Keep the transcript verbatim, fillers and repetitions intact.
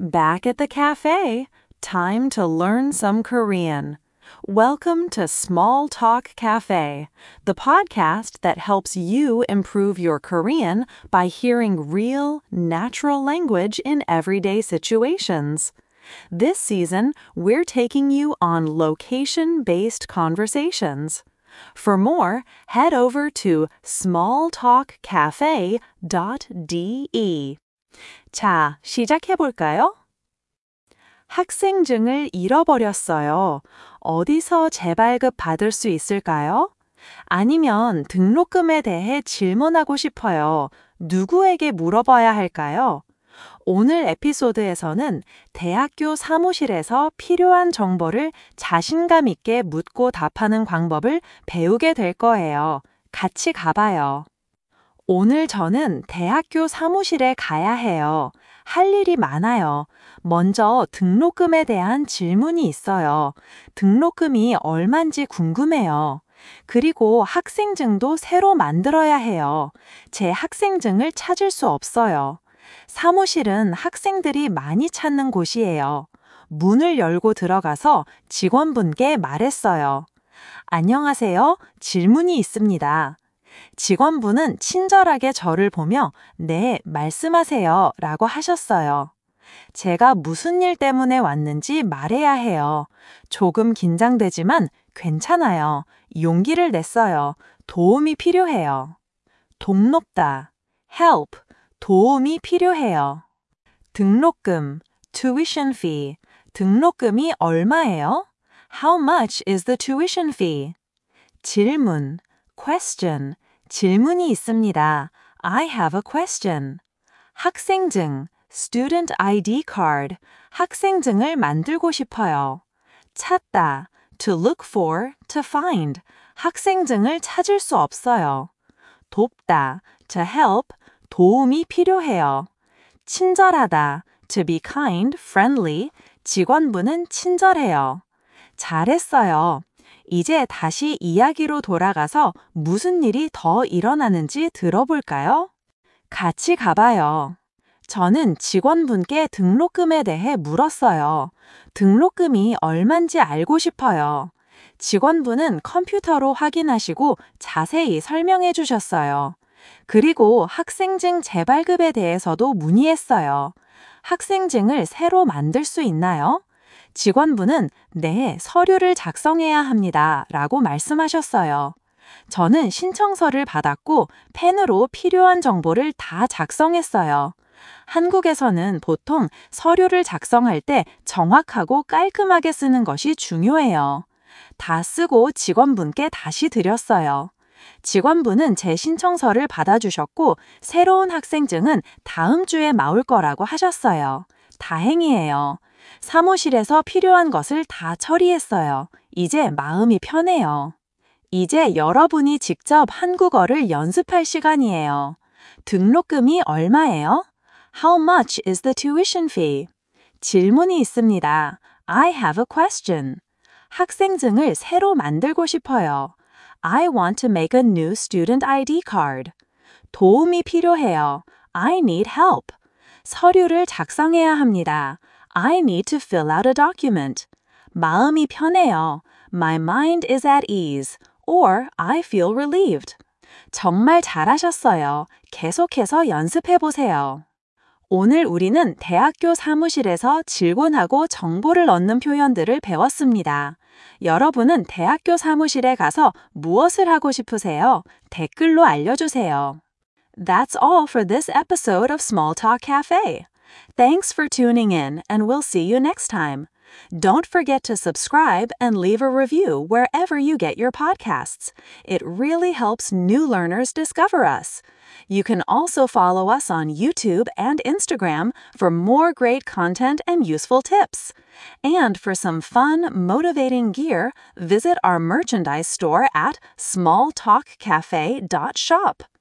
Back at the cafe, time to learn some Korean. Welcome to Small Talk Cafe, the podcast that helps you improve your Korean by hearing real, natural language in everyday situations. This season, we're taking you on location-based conversations. For more, head over to small talk cafe dot d e. 자, 시작해볼까요? 학생증을 잃어버렸어요. 어디서 재발급 받을 수 있을까요? 아니면 등록금에 대해 질문하고 싶어요. 누구에게 물어봐야 할까요? 오늘 에피소드에서는 대학교 사무실에서 필요한 정보를 자신감 있게 묻고 답하는 방법을 배우게 될 거예요. 같이 가봐요. 오늘 저는 대학교 사무실에 가야 해요. 할 일이 많아요. 먼저 등록금에 대한 질문이 있어요. 등록금이 얼만지 궁금해요. 그리고 학생증도 새로 만들어야 해요. 제 학생증을 찾을 수 없어요. 사무실은 학생들이 많이 찾는 곳이에요. 문을 열고 들어가서 직원분께 말했어요. 안녕하세요. 질문이 있습니다. 직원분은 친절하게 저를 보며 네, 말씀하세요 라고 하셨어요. 제가 무슨 일 때문에 왔는지 말해야 해요. 조금 긴장되지만 괜찮아요. 용기를 냈어요. 도움이 필요해요. 돈 높다. help. 도움이 필요해요. 등록금. tuition fee. 등록금이 얼마예요? How much is the tuition fee? 질문. question. 질문이 있습니다. I have a question. 학생증, student 아이디 card. 학생증을 만들고 싶어요. 찾다, to look for, to find. 학생증을 찾을 수 없어요. 돕다, to help. 도움이 필요해요. 친절하다, to be kind, friendly. 직원분은 친절해요. 잘했어요. 이제 다시 이야기로 돌아가서 무슨 일이 더 일어나는지 들어볼까요? 같이 가봐요. 저는 직원분께 등록금에 대해 물었어요. 등록금이 얼만지 알고 싶어요. 직원분은 컴퓨터로 확인하시고 자세히 설명해 주셨어요. 그리고 학생증 재발급에 대해서도 문의했어요. 학생증을 새로 만들 수 있나요? 직원분은 네, 서류를 작성해야 합니다 라고 말씀하셨어요. 저는 신청서를 받았고 펜으로 필요한 정보를 다 작성했어요. 한국에서는 보통 서류를 작성할 때 정확하고 깔끔하게 쓰는 것이 중요해요. 다 쓰고 직원분께 다시 드렸어요. 직원분은 제 신청서를 받아주셨고 새로운 학생증은 다음 주에 나올 거라고 하셨어요. 다행이에요. 사무실에서 필요한 것을 다 처리했어요. 이제 마음이 편해요. 이제 여러분이 직접 한국어를 연습할 시간이에요. 등록금이 얼마예요? How much is the tuition fee? 질문이 있습니다. I have a question. 학생증을 새로 만들고 싶어요. I want to make a new student 아이디 card. 도움이 필요해요. I need help. 서류를 작성해야 합니다. I need to fill out a document. 마음이 편해요. My mind is at ease. Or I feel relieved. 정말 잘하셨어요. 계속해서 연습해보세요. 오늘 우리는 대학교 사무실에서 질문하고 정보를 얻는 표현들을 배웠습니다. 여러분은 대학교 사무실에 가서 무엇을 하고 싶으세요? 댓글로 알려주세요. That's all for this episode of Small Talk Cafe. Thanks for tuning in, and we'll see you next time. Don't forget to subscribe and leave a review wherever you get your podcasts. It really helps new learners discover us. You can also follow us on YouTube and Instagram for more great content and useful tips. And for some fun, motivating gear, visit our merchandise store at small talk cafe dot shop.